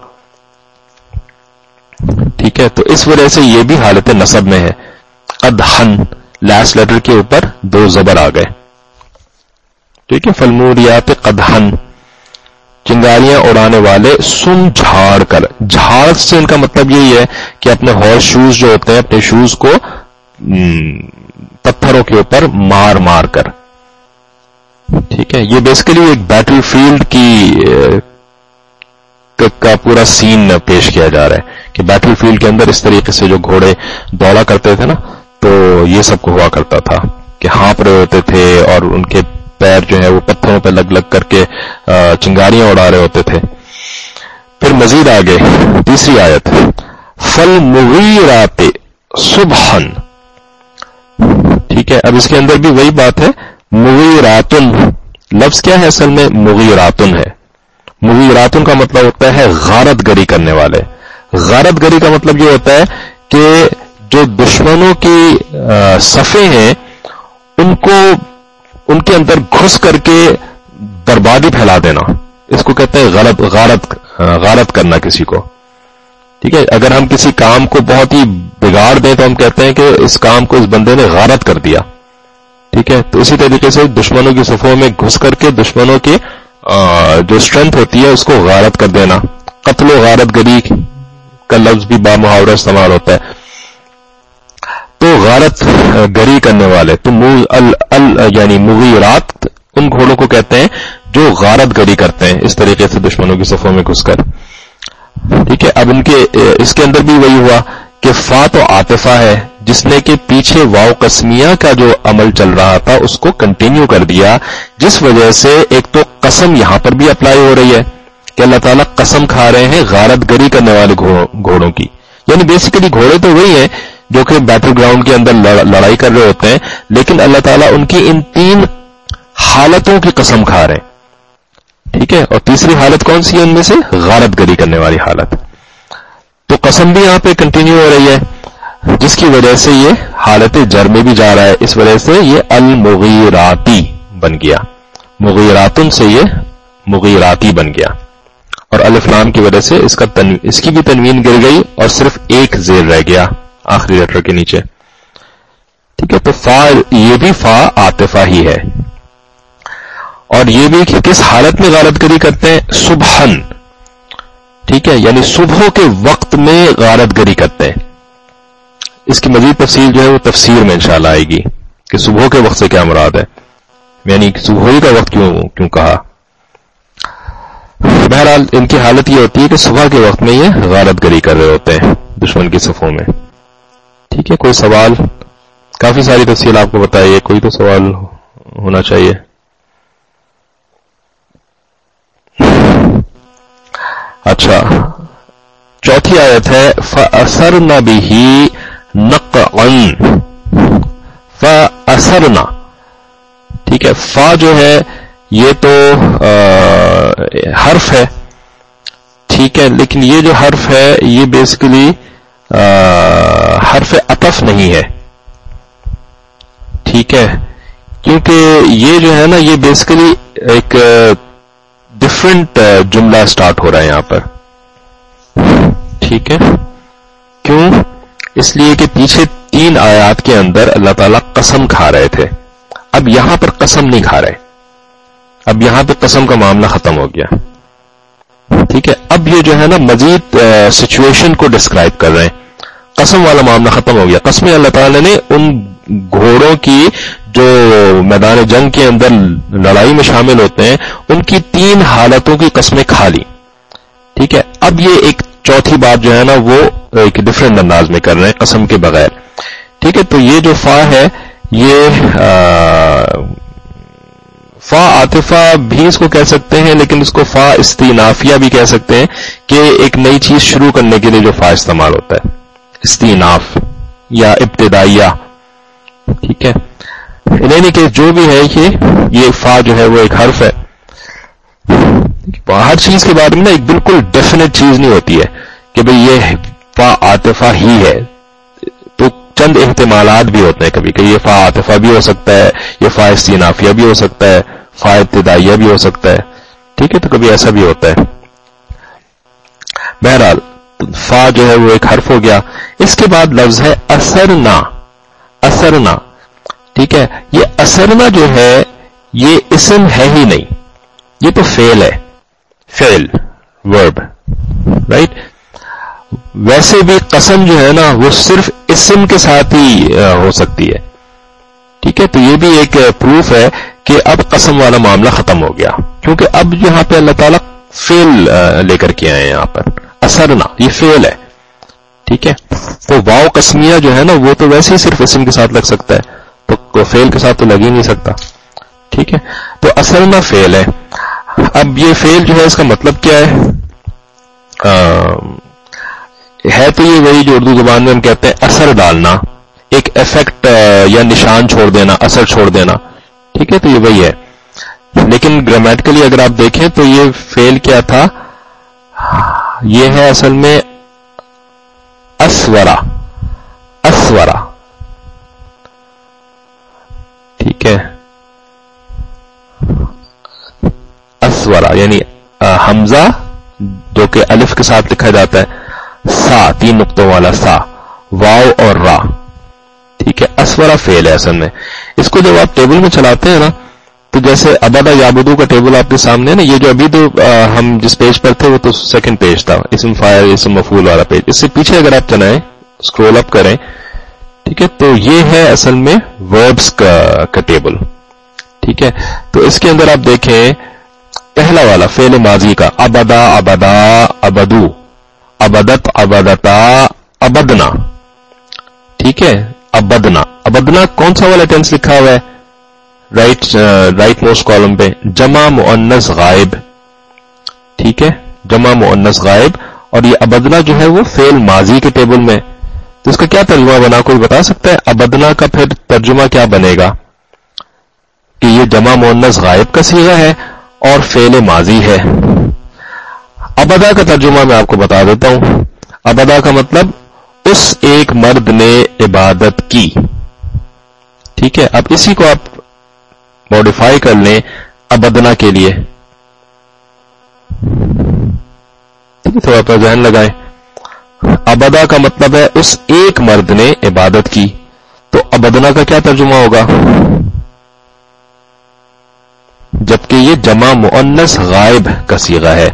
ٹھیک ہے. تو اس وجہ سے یہ بھی حالت نصب میں ہے. قدحن لاسٹ لیٹر کے اوپر دو زبر آ گئے. ٹھیک ہے. فالموریات قدحن، چنگاریاں اڑانے والے سم جھاڑ کر. جھاڑ سے ان کا مطلب یہی ہے کہ اپنے ہارس شوز جو ہوتے ہیں اپنے شوز کو پتھروں کے اوپر مار مار کر. ٹھیک ہے. یہ بیسیکلی ایک بیٹل فیلڈ کی کا پورا سین پیش کیا جا رہا ہے کہ بیٹل فیلڈ کے اندر اس طریقے سے جو گھوڑے دوڑا کرتے تھے نا تو یہ سب کو ہوا کرتا تھا کہ ہانپ رہے ہوتے تھے اور ان کے پیر جو ہے وہ پتھروں پہ لگ لگ کر کے چنگاریاں اڑا رہے ہوتے تھے. پھر مزید آگے تیسری آیت، فالمغیرات صبحن. ٹھیک ہے. اب اس کے اندر بھی وہی بات ہے. مغیراتن لفظ کیا ہے؟ اصل میں مغیراتن ہے. مغیراتن کا مطلب ہوتا ہے غارت گری کرنے والے. غارت گری کا مطلب یہ ہوتا ہے کہ جو دشمنوں کی صفیں ہیں ان کو ان کے اندر گھس کر کے بربادی پھیلا دینا. اس کو کہتے ہیں غلط غارت غارت کرنا کسی کو. ٹھیک ہے. اگر ہم کسی کام کو بہت ہی بگاڑ دیں تو ہم کہتے ہیں کہ اس کام کو اس بندے نے غارت کر دیا. ٹھیک ہے. تو اسی طریقے سے دشمنوں کی صفوں میں گھس کر کے دشمنوں کی جو اسٹرینتھ ہوتی ہے اس کو غارت کر دینا. قتل و غارت گری کا لفظ بھی با محاورہ استعمال ہوتا ہے. تو غارت گری کرنے والے تو ال ال یعنی مغیرات ان گھوڑوں کو کہتے ہیں جو غارت گری کرتے ہیں اس طریقے سے دشمنوں کی صفوں میں گھس کر. ٹھیک ہے. اب ان کے اس کے اندر بھی وہی ہوا کہ فا تو عاطفہ ہے جس نے کہ پیچھے واو قسمیہ کا جو عمل چل رہا تھا اس کو کنٹینیو کر دیا، جس وجہ سے ایک تو قسم یہاں پر بھی اپلائی ہو رہی ہے کہ اللہ تعالیٰ قسم کھا رہے ہیں غارت گری کرنے والے گھوڑوں کی. یعنی بیسیکلی گھوڑے تو وہی ہیں جو کہ بیٹل گراؤنڈ کے اندر لڑائی کر رہے ہوتے ہیں، لیکن اللہ تعالیٰ ان کی ان تین حالتوں کی قسم کھا رہے ہیں. ٹھیک ہے. اور تیسری حالت کون سی ہے ان میں سے؟ غارت گری کرنے والی حالت. تو قسم بھی یہاں پہ کنٹینیو ہو رہی ہے جس کی وجہ سے یہ حالت جر میں بھی جا رہا ہے. اس وجہ سے یہ المغیراتی بن گیا. مغیراتن سے یہ مغیراتی بن گیا اور الف لام کی وجہ سے اس کا تنو... اس کی بھی تنوین گر گئی اور صرف ایک زیر رہ گیا آخری لیٹر کے نیچے. ٹھیک ہے. تو فا یہ بھی فا عاطفہ ہی ہے اور یہ بھی کہ کس حالت میں غارت گری کرتے ہیں؟ صبحن. ٹھیک ہے. یعنی صبح کے وقت میں غارت گری کرتے ہیں. اس کی مزید تفصیل جو ہے وہ تفسیر میں انشاءاللہ آئے گی کہ صبح کے وقت سے کیا مراد ہے، یعنی صبح ہی کا وقت کیوں کیوں کہا. بہرحال ان کی حالت یہ ہوتی ہے کہ صبح کے وقت میں یہ غارت گری کر رہے ہوتے ہیں دشمن کی صفوں میں. ٹھیک ہے. کوئی سوال؟ کافی ساری تفصیل آپ کو بتائیے، کوئی تو سوال ہونا چاہیے. اچھا، چوتھی آیت ہے فَأَثَرْنَ بِهِ نَقْعًا. فَأَثَرْنَ. ٹھیک ہے. فا جو ہے یہ تو حرف ہے. ٹھیک ہے. لیکن یہ جو حرف ہے یہ بیسیکلی حرف عطف نہیں ہے. ٹھیک ہے. کیونکہ یہ جو ہے نا یہ بیسیکلی ایک ڈفرنٹ جملہ سٹارٹ ہو رہا ہے یہاں پر. ٹھیک ہے. کیوں؟ اس لیے کہ پیچھے تین آیات کے اندر اللہ تعالیٰ قسم کھا رہے تھے. اب یہاں پر قسم نہیں کھا رہے. اب یہاں پہ قسم کا معاملہ ختم ہو گیا. ٹھیک ہے. اب یہ جو ہے نا مزید سچویشن کو ڈسکرائب کر رہے ہیں. قسم والا معاملہ ختم ہو گیا. قسمیں اللہ تعالیٰ نے ان گھوڑوں کی جو میدان جنگ کے اندر لڑائی میں شامل ہوتے ہیں ان کی تین حالتوں کی قسمیں کھا لی. ٹھیک ہے. اب یہ ایک چوتھی بات جو ہے نا وہ ایک ڈفرینٹ انداز میں کر رہے ہیں قسم کے بغیر. ٹھیک ہے, تو یہ جو فا ہے یہ فا عاطفہ بھی اس کو کہہ سکتے ہیں, لیکن اس کو فا استینافیہ بھی کہہ سکتے ہیں کہ ایک نئی چیز شروع کرنے کے لیے جو فا استعمال ہوتا ہے, استیناف یا ابتدائیہ. ٹھیک ہے, یعنی کہ جو بھی ہے یہ یہ فا جو ہے وہ ایک حرف ہے. ہر چیز کے بارے میں نا ایک بالکل ڈیفینیٹ چیز نہیں ہوتی ہے کہ بھئی یہ فا عاطفہ ہی ہے, تو چند احتمالات بھی ہوتے ہیں کبھی کہ یہ فا عاطفہ بھی ہو سکتا ہے, یہ فا استینافیہ بھی ہو سکتا ہے, فا ابتدائیہ بھی ہو سکتا ہے. ٹھیک ہے, تو کبھی ایسا بھی ہوتا ہے. بہرحال فا جو ہے وہ ایک حرف ہو گیا. اس کے بعد لفظ ہے اثرنا. اثرنا, ٹھیک ہے, یہ اثرنا جو ہے یہ اسم ہے ہی نہیں, یہ تو فعل ہے, فعل ورب, رائٹ. ویسے بھی قسم جو ہے نا وہ صرف اسم کے ساتھ ہی ہو سکتی ہے. ٹھیک ہے, تو یہ بھی ایک پروف ہے کہ اب قسم والا معاملہ ختم ہو گیا, کیونکہ اب یہاں پہ اللہ تعالیٰ فعل لے کر کے آئے ہیں. یہاں پر اثرنا یہ فعل ہے. ٹھیک ہے, تو واو قسمیہ جو ہے نا وہ تو ویسے ہی صرف اسم کے ساتھ لگ سکتا ہے, تو فعل کے ساتھ تو لگ ہی نہیں سکتا. ٹھیک ہے, تو اثرنا فعل ہے. اب یہ فعل جو ہے اس کا مطلب کیا ہے؟ آ, ہے تو یہ وہی جو اردو زبان میں ہم کہتے ہیں اثر ڈالنا, ایک ایفیکٹ یا نشان چھوڑ دینا, اثر چھوڑ دینا. ٹھیک ہے, تو یہ وہی ہے. لیکن گرامیٹیکلی اگر آپ دیکھیں تو یہ فعل کیا تھا, یہ ہے اصل میں اسورا. اسورا, ٹھیک ہے, اسورا یعنی حمزہ جو کہ الف کے ساتھ لکھا جاتا ہے, سا تین نقطوں والا سا, واو اور را. ٹھیک ہے, اسورا فعل ہے اصل میں. اس کو جب آپ ٹیبل میں چلاتے ہیں نا تو جیسے ابدا یابدو کا ٹیبل آپ کے سامنے ہے نا, یہ جو ابھی تو ہم جس پیج پر تھے وہ تو سیکنڈ پیج تھا, اسم فاعل اسم مفعول والا پیج. اس سے پیچھے اگر آپ چلائیں, اسکرول اپ کریں, ٹھیک ہے, تو یہ ہے اصل میں وربس کا, کا ٹیبل. ٹھیک ہے, تو اس کے اندر آپ دیکھیں پہلا والا فعل ماضی کا ابدا ابدا ابدو, ابدت ابدتا ابدنا. ٹھیک ہے, ابدنا. ابدنا کون سا والا ٹینس لکھا ہوا ہے رائٹ رائٹ موسٹ کالم پہ؟ جمع مؤنث غائب. ٹھیک ہے, جمع مؤنث غائب. اور یہ ابدنا جو ہے وہ فعل ماضی کے ٹیبل میں. تو اس کا کیا ترجمہ بنا, کوئی بتا سکتا ہے؟ ابدنا کا پھر ترجمہ کیا بنے گا کہ یہ جمع مؤنث غائب کا صیغہ ہے اور فعل ماضی ہے. ابدا کا ترجمہ میں آپ کو بتا دیتا ہوں. ابدا کا مطلب اس ایک مرد نے عبادت کی. ٹھیک ہے, اب اسی کو آپ موڈیفائی کر لیں ابدنا کے لیے. ٹھیک ہے, تھوڑا اپنا ذہن لگائیں. ابدا کا مطلب ہے اس ایک مرد نے عبادت کی, تو ابدنا کا کیا ترجمہ ہوگا؟ جبکہ یہ جمع مؤنث غائب کا صیغہ ہے.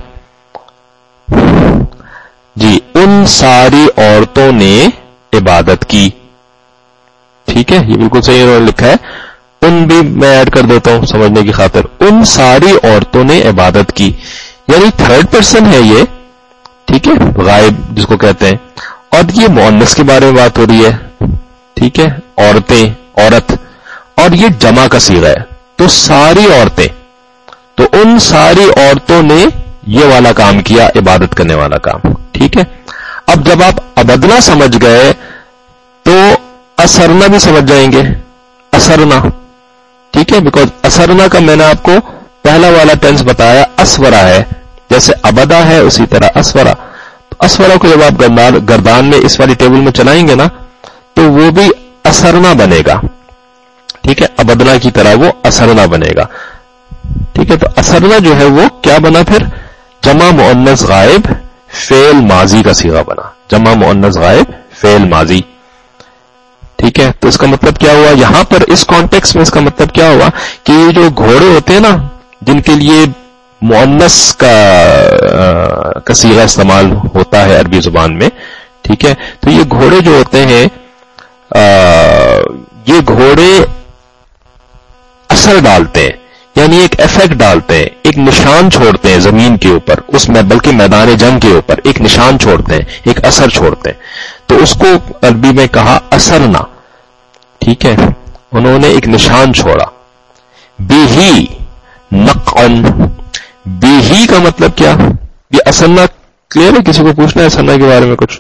جی, ان ساری عورتوں نے عبادت کی. ٹھیک ہے, یہ بالکل صحیح انہوں نے لکھا ہے. ان بھی میں ایڈ کر دیتا ہوں سمجھنے کی خاطر. ان ساری عورتوں نے عبادت کی, یعنی تھرڈ پرسن ہے یہ. ٹھیک ہے, غائب جس کو کہتے ہیں, اور یہ مؤنث کے بارے میں بات ہو رہی ہے. ٹھیک ہے, عورتیں, عورت, اور یہ جمع کا صیغہ ہے, تو ساری عورتیں. تو ان ساری عورتوں نے یہ والا کام کیا, عبادت کرنے والا کام. ٹھیک ہے, اب جب آپ ابدنا سمجھ گئے تو اثرنا بھی سمجھ جائیں گے. اثرنا, ٹھیک ہے, بیکاز اثرنا کا میں نے آپ کو پہلا والا ٹینس بتایا اسورا ہے, جیسے ابدا ہے اسی طرح اسورا. تو اسورا کو جب آپ گردان میں اس والی ٹیبل میں چلائیں گے نا تو وہ بھی اثرنا بنے گا. ٹھیک ہے, ابدنا کی طرح وہ اثرنا بنے گا. ٹھیک ہے, تو اثرنا جو ہے وہ کیا بنا پھر؟ جمع مؤنث غائب فعل ماضی کا صیغہ بنا. جمع مؤنث غائب فعل ماضی. ٹھیک ہے, تو اس کا مطلب کیا ہوا یہاں پر اس کانٹیکس میں؟ اس کا مطلب کیا ہوا کہ یہ جو گھوڑے ہوتے ہیں نا جن کے لیے مؤنث کا کا صیغہ استعمال ہوتا ہے عربی زبان میں. ٹھیک ہے, تو یہ گھوڑے جو ہوتے ہیں آ, یہ گھوڑے اثر ڈالتے ہیں یعنی ایک ایفیکٹ ڈالتے ہیں، ایک نشان چھوڑتے ہیں زمین کے اوپر، اس میں بلکہ میدان جنگ کے اوپر ایک نشان چھوڑتے ہیں، ایک اثر چھوڑتے ہیں، تو اس کو عربی میں کہا اثرنا. ٹھیک ہے، انہوں نے ایک نشان چھوڑا. بیہی نقعن، بیہی کا مطلب کیا؟ یہ اثرنا کلیئر ہے؟ کسی کو پوچھنا ہے اثرنا کے بارے میں کچھ؟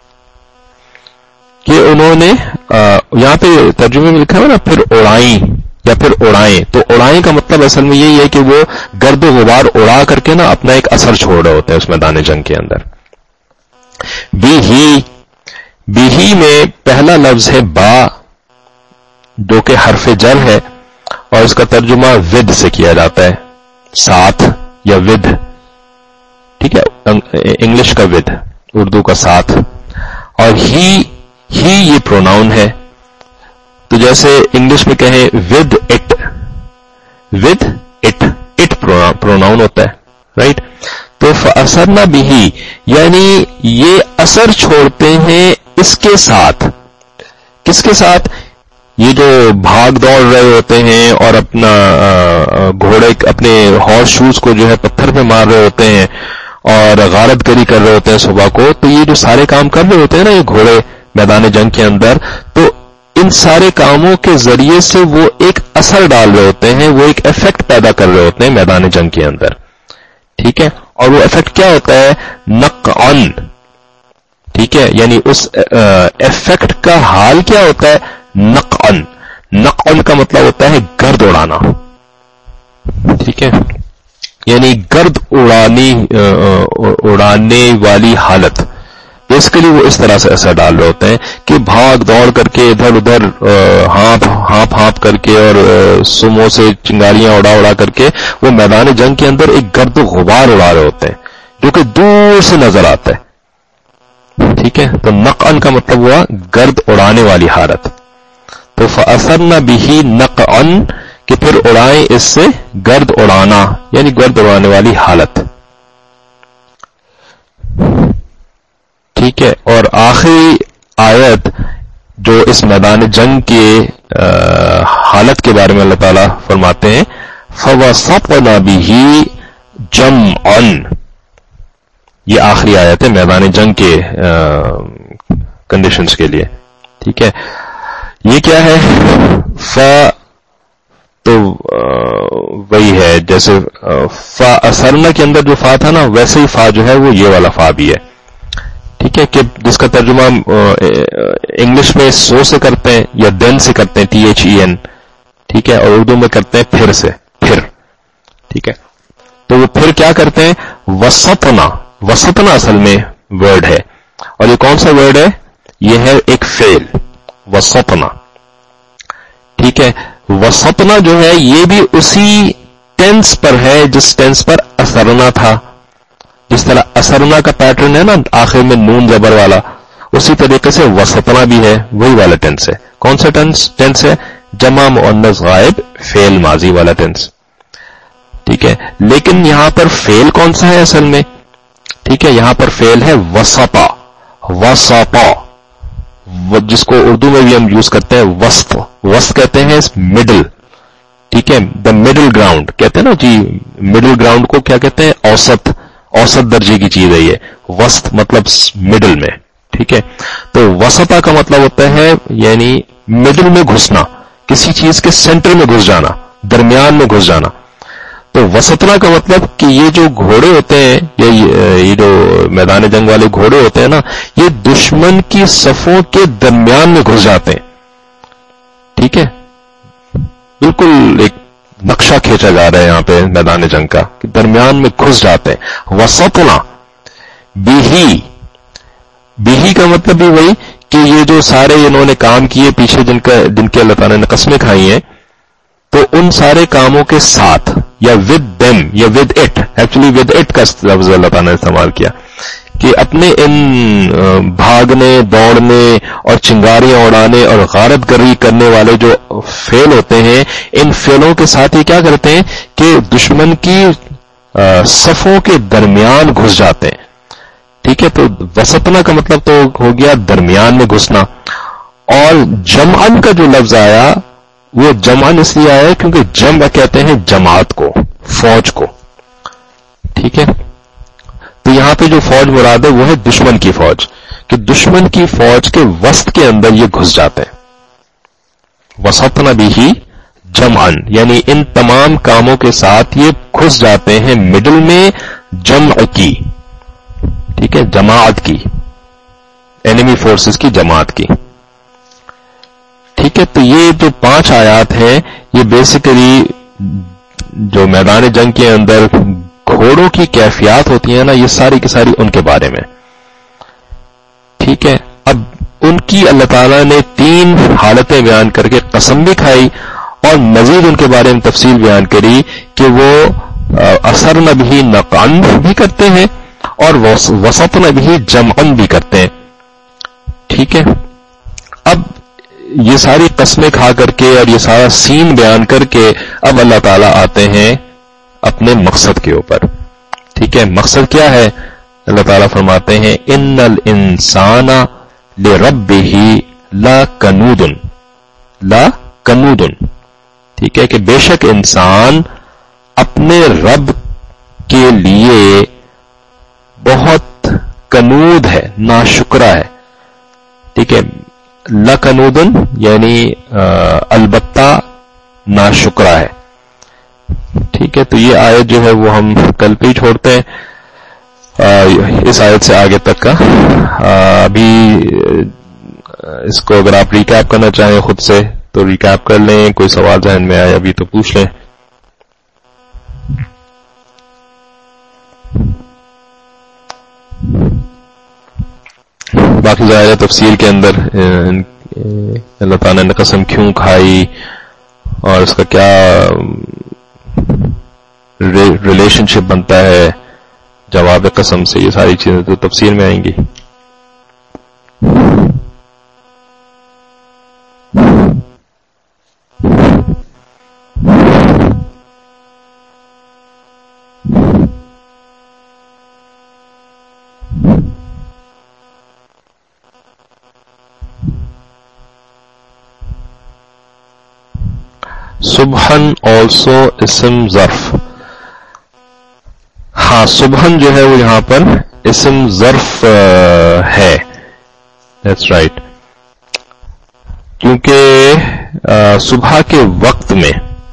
کہ انہوں نے یہاں پہ ترجمے میں لکھا ہے نا پھر اڑائیں یا پھر اڑائیں، تو اڑائیں کا مطلب اصل میں یہی ہے کہ وہ گرد و غبار اڑا کر کے نا اپنا ایک اثر چھوڑ رہے ہوتے ہیں اس میدان جنگ کے اندر. بیہی، بیہی میں پہلا لفظ ہے با، جو کہ حرف جر ہے اور اس کا ترجمہ ود سے کیا جاتا ہے، ساتھ یا ود. ٹھیک ہے، انگلش کا ود، اردو کا ساتھ. اور ہی ہی یہ پروناؤن ہے، تو جیسے انگلش میں کہیں with it, with it, it pronoun ہوتا ہے، رائٹ. تو فاثرنا بھی یعنی یہ اثر چھوڑتے ہیں اس کے ساتھ. کس کے ساتھ؟ یہ جو بھاگ دوڑ رہے ہوتے ہیں اور اپنا گھوڑے اپنے ہارس شوز کو جو ہے پتھر پہ مار رہے ہوتے ہیں اور غارت گری کر رہے ہوتے ہیں صبح کو، تو یہ جو سارے کام کر رہے ہوتے ہیں نا یہ گھوڑے میدان جنگ کے اندر، تو ان سارے کاموں کے ذریعے سے وہ ایک اثر ڈال رہے ہوتے ہیں، وہ ایک ایفیکٹ پیدا کر رہے ہوتے ہیں میدان جنگ کے اندر. ٹھیک ہے، اور وہ ایفیکٹ کیا ہوتا ہے؟ نقعن. ٹھیک ہے، یعنی اس ایفیکٹ کا حال کیا ہوتا ہے؟ نقعن. نقعن کا مطلب ہوتا ہے گرد اڑانا. ٹھیک ہے، یعنی گرد اڑانی اڑانے والی حالت. بیسیکلی وہ اس طرح سے اثر ڈال رہے ہوتے ہیں کہ بھاگ دوڑ کر کے ادھر ادھر ہانپ ہانپ ہانپ کر کے اور سموں سے چنگاریاں اڑا اڑا کر کے وہ میدان جنگ کے اندر ایک گرد و غبار اڑا رہے ہوتے ہیں جو کہ دور سے نظر آتا ہے. ٹھیک ہے، تو نقعن کا مطلب ہوا گرد اڑانے والی حالت. تو فاثرنا به نقعن کہ پھر اڑائیں اس سے گرد اڑانا، یعنی گرد اڑانے والی حالت. ٹھیک ہے، اور آخری آیت جو اس میدان جنگ کے حالت کے بارے میں اللہ تعالیٰ فرماتے ہیں فَوَسَطْنَا بِهِ جَمْعًا، یہ آخری آیت ہے میدان جنگ کے کنڈیشنز کے لیے. ٹھیک ہے، یہ کیا ہے؟ فا تو وہی ہے جیسے فا اثرنا کے اندر جو فا تھا نا، ویسے ہی فا جو ہے وہ یہ والا فا بھی ہے. ٹھیک ہے، کہ جس کا ترجمہ انگلش میں سو سے کرتے ہیں یا دین سے کرتے ہیں، ٹی ایچ ای این. ٹھیک ہے، اور اردو میں کرتے ہیں پھر سے، پھر. ٹھیک ہے، تو وہ پھر کیا کرتے ہیں؟ وسطنا. وسطنا اصل میں ورڈ ہے، اور یہ کون سا ورڈ ہے؟ یہ ہے ایک فعل، وسطنا. ٹھیک ہے، وسطنا جو ہے یہ بھی اسی ٹینس پر ہے جس ٹینس پر اثرنا تھا. جس طرح اثرنا کا پیٹرن ہے نا آخر میں نون زبر والا، اسی طریقے سے وسطنا بھی ہے، وہی والا ٹینس ہے. کون سا ٹینس ٹینس ہے؟ جمع مؤنث غائب فعل ماضی والا ٹینس. ٹھیک ہے، لیکن یہاں پر فعل کون سا ہے اصل میں؟ ٹھیک ہے، یہاں پر فعل ہے وسطا. وسطا جس کو اردو میں بھی ہم یوز کرتے ہیں وسط. وسط کہتے ہیں مڈل. ٹھیک ہے، دا مڈل گراؤنڈ کہتے ہیں نا جی. مڈل گراؤنڈ کو کیا کہتے ہیں؟ اوسط. اوسط درجے کی چیز ہے یہ. وسط مطلب مڈل میں. ٹھیک ہے، تو وسطا کا مطلب ہوتا ہے یعنی مڈل میں گھسنا، کسی چیز کے سینٹر میں گھس جانا، درمیان میں گھس جانا. تو وسطنا کا مطلب کہ یہ جو گھوڑے ہوتے ہیں یا یہ جو میدان جنگ والے گھوڑے ہوتے ہیں نا، یہ دشمن کی صفوں کے درمیان میں گھس جاتے ہیں. ٹھیک ہے، بالکل ایک نقشہ کھینچا جا رہا ہے یہاں پہ میدان جنگ کا کہ درمیان میں گھس جاتے ہیں. وسطنا بیہی، بیہی کا مطلب بھی وہی کہ یہ جو سارے انہوں نے کام کیے پیچھے جن کا جن کے اللہ تعالیٰ نے قسمیں کھائی ہیں، تو ان سارے کاموں کے ساتھ یا ود دیم یا with it, actually with it کا لفظ اللہ تعالیٰ نے استعمال کیا کہ اپنے ان بھاگنے دوڑنے اور چنگاریاں اڑانے اور غارت گری کرنے والے جو فعل ہوتے ہیں، ان فعلوں کے ساتھ یہ کیا کرتے ہیں کہ دشمن کی صفوں کے درمیان گھس جاتے ہیں. ٹھیک ہے، تو وسطنا کا مطلب تو ہو گیا درمیان میں گھسنا. اور جمعن کا جو لفظ آیا وہ جمعن اس لیے آیا ہے کیونکہ جمع کہتے ہیں جماعت کو، فوج کو. ٹھیک ہے، تو یہاں پہ جو فوج مراد ہے وہ ہے دشمن کی فوج، کہ دشمن کی فوج کے وسط کے اندر یہ گھس جاتے ہیں. وسطن بھی جمعن یعنی ان تمام کاموں کے ساتھ یہ گھس جاتے ہیں مڈل میں جمع کی. ٹھیک ہے، جماعت کی، اینیمی فورسز کی جماعت کی. ٹھیک ہے، تو یہ جو پانچ آیات ہیں یہ بیسیکلی جو میدان جنگ کے اندر گھوڑوں کی کیفیات ہوتی ہیں نا، یہ ساری کی ساری ان کے بارے میں. ٹھیک ہے، اب ان کی اللہ تعالیٰ نے تین حالتیں بیان کر کے قسم بھی کھائی اور مزید ان کے بارے میں تفصیل بیان کری کہ وہ اثر بھی نقعن بھی کرتے ہیں اور وسطن بھی جمعن بھی کرتے ہیں. ٹھیک ہے، اب یہ ساری قسمیں کھا کر کے اور یہ سارا سین بیان کر کے اب اللہ تعالیٰ آتے ہیں اپنے مقصد کے اوپر. ٹھیک ہے، مقصد کیا ہے؟ اللہ تعالیٰ فرماتے ہیں ان الانسان لربہ لا کنود لا کنود. ٹھیک ہے، کہ بے شک انسان اپنے رب کے لیے بہت کنود ہے، ناشکرا ہے. ٹھیک ہے، لکنودن یعنی البتہ ناشکرا ہے. ٹھیک ہے، تو یہ آیت جو ہے وہ ہم کل پہ ہی چھوڑتے ہیں. اس آیت سے آگے تک کا ابھی اس کو اگر آپ ریکیپ کرنا چاہیں خود سے تو ریکیپ کر لیں. کوئی سوال ذہن میں آئے ابھی تو پوچھ لیں. باقی ظاہر تفسیر کے اندر اللہ تعالیٰ نے قسم کیوں کھائی اور اس کا کیا ریلیشن شپ بنتا ہے جواب قسم سے، یہ ساری چیزیں تو تفسیر میں آئیں گی. سبحن آلسو اسم ظرف. ہاں، سبحن جو ہے وہ یہاں پر اسم ظرف ہے. دیٹس رائٹ، کیونکہ صبح کے وقت میں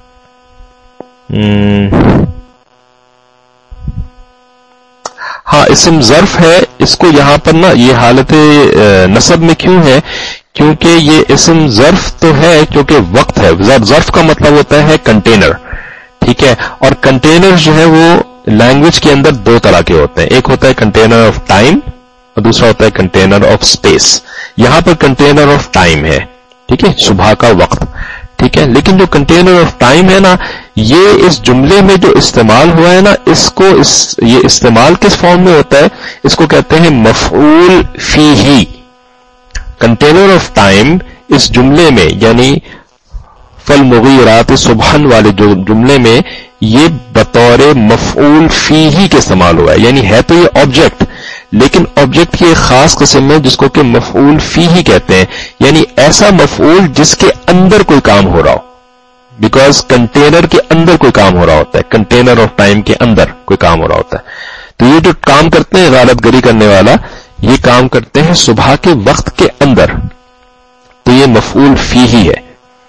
ہاں اسم ظرف ہے. اس کو یہاں پر نا یہ حالت نصب میں کیوں ہے؟ کیونکہ یہ اسم ظرف تو ہے کیونکہ وقت ہے. ظرف کا مطلب ہوتا ہے کنٹینر. ٹھیک ہے، اور کنٹینر جو ہے وہ لینگویج کے اندر دو طرح کے ہوتے ہیں. ایک ہوتا ہے کنٹینر آف ٹائم اور دوسرا ہوتا ہے کنٹینر آف اسپیس. یہاں پر کنٹینر آف ٹائم ہے. ٹھیک ہے، صبح کا وقت. ٹھیک ہے، لیکن جو کنٹینر آف ٹائم ہے نا، یہ اس جملے میں جو استعمال ہوا ہے نا، اس کو اس یہ استعمال کس فارم میں ہوتا ہے؟ اس کو کہتے ہیں مفعول فیہ. کنٹینر آف ٹائم اس جملے میں یعنی فالمغیرات صبحن والے جو جملے میں یہ بطور مفعول فیہ کے استعمال ہوا ہے. یعنی ہے تو یہ آبجیکٹ، لیکن آبجیکٹ کی ایک خاص قسم ہے جس کو کہ مفعول فیہ کہتے ہیں. یعنی ایسا مفعول جس کے اندر کوئی کام ہو رہا ہو، بیکاز کنٹینر کے اندر کوئی کام ہو رہا ہوتا ہے، کنٹینر آف ٹائم کے اندر کوئی کام ہو رہا ہوتا ہے. تو یہ جو کام کرتے ہیں غارت گری کرنے والا، یہ کام کرتے ہیں صبح کے وقت کے اندر، تو یہ مفعول فیہ ہے.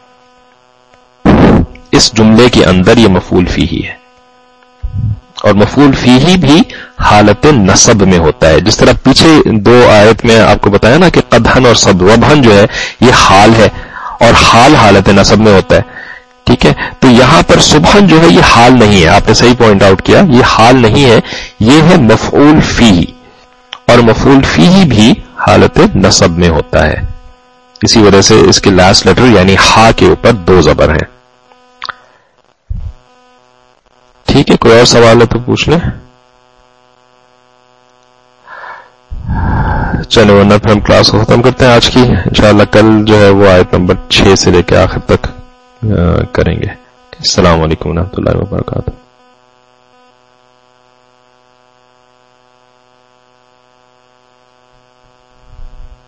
اس جملے کے اندر یہ مفعول فیہ ہے. اور مفعول فیہ بھی حالت نصب میں ہوتا ہے. جس طرح پیچھے دو آیت میں آپ کو بتایا نا کہ قدحن اور صبوبہن جو ہے یہ حال ہے اور حال حالت نصب میں ہوتا ہے. ٹھیک ہے، تو یہاں پر صبحن جو ہے یہ حال نہیں ہے. آپ نے صحیح پوائنٹ آؤٹ کیا، یہ حال نہیں ہے، یہ ہے مفعول فیہ. اور مفعول فیہ بھی حالت نصب میں ہوتا ہے. اسی وجہ سے اس کے لاسٹ لیٹر یعنی ہا کے اوپر دو زبر ہیں. ٹھیک ہے، کوئی اور سوال ہے تو پوچھ لیں. چلو ورنہ پھر ہم کلاس کو ختم کرتے ہیں آج کی. انشاءاللہ کل جو ہے وہ آیت نمبر چھ سے لے کے آخر تک کریں گے. السلام علیکم ورحمۃ اللہ وبرکاتہ.